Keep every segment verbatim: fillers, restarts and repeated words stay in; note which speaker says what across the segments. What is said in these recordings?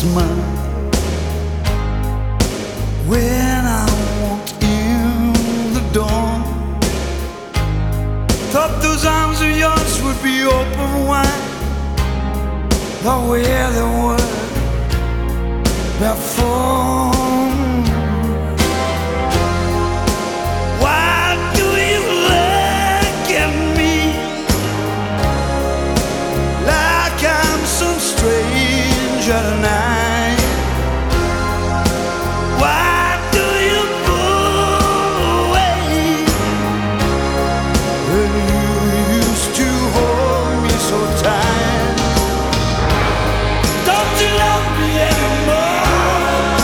Speaker 1: smile when I walked in the door. Thought those arms of yours would be open wide, the way they were before. Why do you look at me like I'm some stranger tonight? Why do you pull away when you used to hold me so tight? Don't you love me anymore?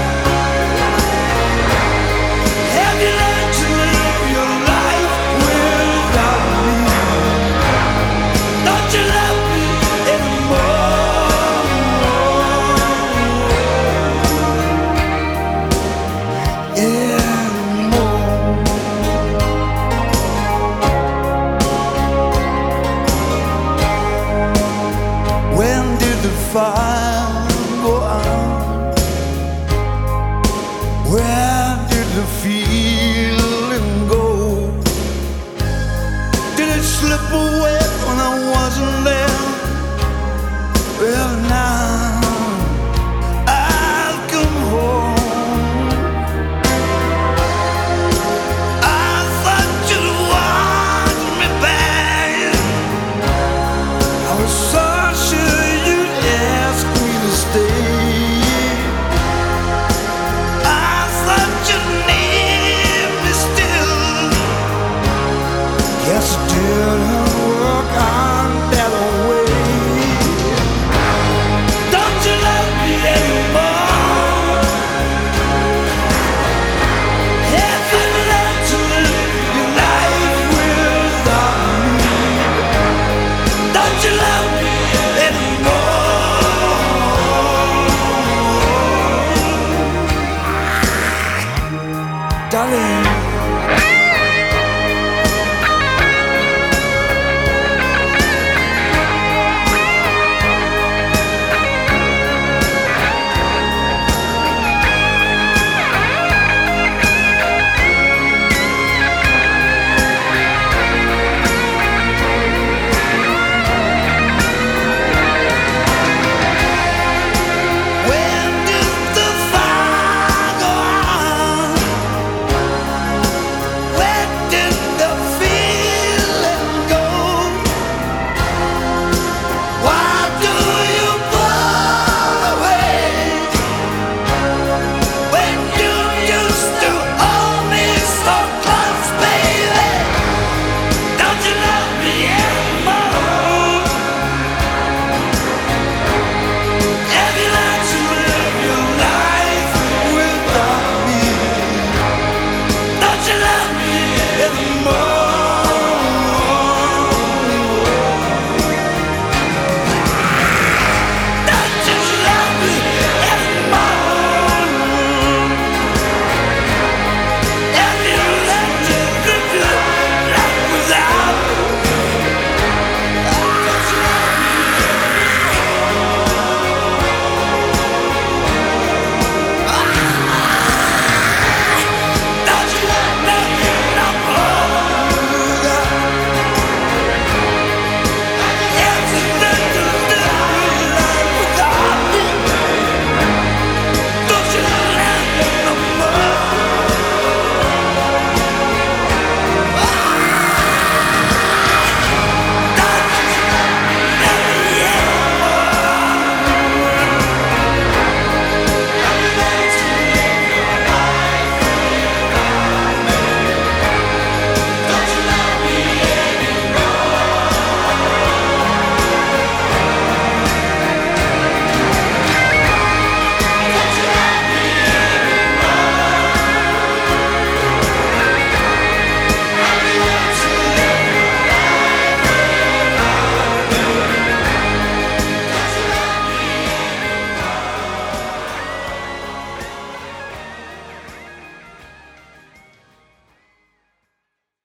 Speaker 1: Have you learned to live your life without me? Don't you love me anymore? Anymore. When did the fire